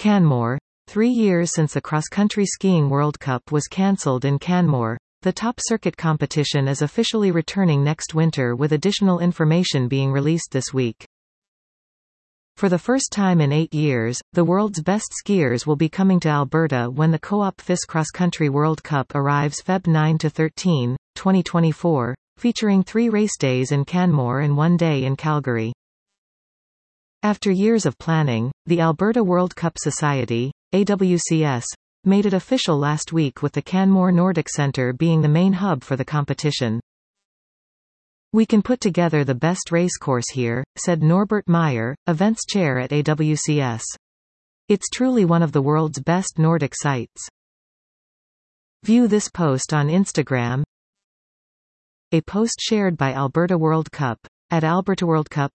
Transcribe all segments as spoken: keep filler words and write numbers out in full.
Canmore. Three years since the cross-country skiing World Cup was cancelled in Canmore, the top circuit competition is officially returning next winter, with additional information being released this week. For the first time in eight years, the world's best skiers will be coming to Alberta when the Co-op F I S Cross Country World Cup arrives February ninth to thirteenth, twenty twenty-four, featuring three race days in Canmore and one day in Calgary. After years of planning, the Alberta World Cup Society, A W C S, made it official last week, with the Canmore Nordic Centre being the main hub for the competition. "We can put together the best racecourse here," said Norbert Meyer, events chair at A W C S. "It's truly one of the world's best Nordic sites." View this post on Instagram. A post shared by Alberta World Cup, at Alberta World Cup.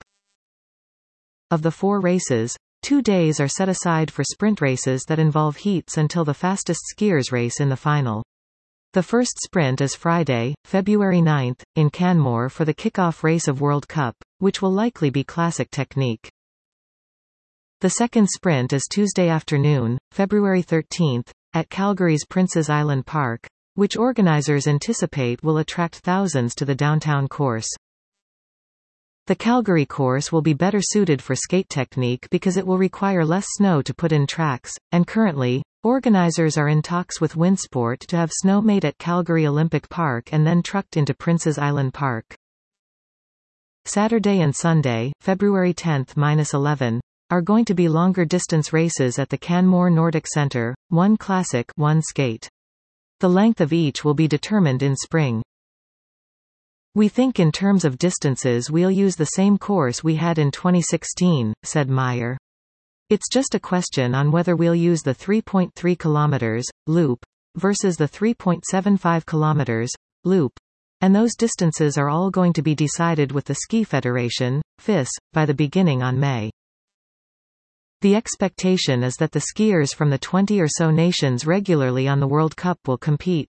Of the four races, two days are set aside for sprint races that involve heats until the fastest skiers race in the final. The first sprint is Friday, February ninth, in Canmore for the kickoff race of World Cup, which will likely be classic technique. The second sprint is Tuesday afternoon, February thirteenth, at Calgary's Princes Island Park, which organizers anticipate will attract thousands to the downtown course. The Calgary course will be better suited for skate technique because it will require less snow to put in tracks, and currently, organizers are in talks with Winsport to have snow made at Calgary Olympic Park and then trucked into Princes Island Park. Saturday and Sunday, February tenth to eleventh, are going to be longer distance races at the Canmore Nordic Centre, one classic, one skate. The length of each will be determined in spring. "We think in terms of distances we'll use the same course we had in twenty sixteen, said Meyer. "It's just a question on whether we'll use the three point three kilometers, loop, versus the three point seven five kilometers, loop. And those distances are all going to be decided with the Ski Federation, F I S, by the beginning on May. The expectation is that the skiers from the twenty or so nations regularly on the World Cup will compete."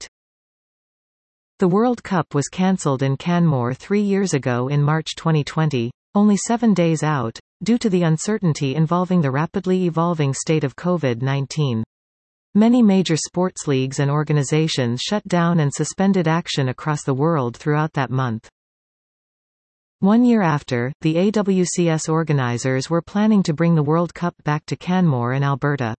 The World Cup was cancelled in Canmore three years ago in March twenty twenty, only seven days out, due to the uncertainty involving the rapidly evolving state of COVID nineteen. Many major sports leagues and organizations shut down and suspended action across the world throughout that month. One year after, the A W C S organizers were planning to bring the World Cup back to Canmore in Alberta.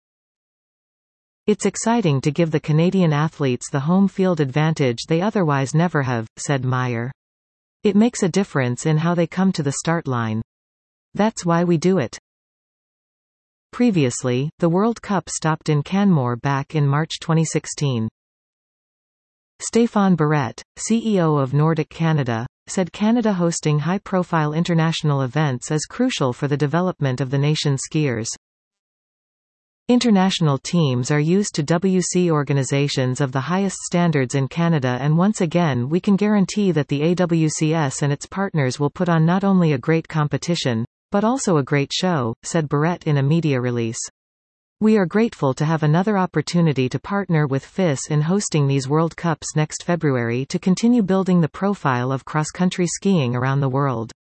"It's exciting to give the Canadian athletes the home field advantage they otherwise never have," said Meyer. "It makes a difference in how they come to the start line. That's why we do it." Previously, the World Cup stopped in Canmore back in March twenty sixteen. Stéphane Barrette, C E O of Nordic Canada, said Canada hosting high-profile international events is crucial for the development of the nation's skiers. "International teams are used to W C organizations of the highest standards in Canada, and once again we can guarantee that the A W C S and its partners will put on not only a great competition, but also a great show," said Barrette in a media release. "We are grateful to have another opportunity to partner with F I S in hosting these World Cups next February to continue building the profile of cross-country skiing around the world."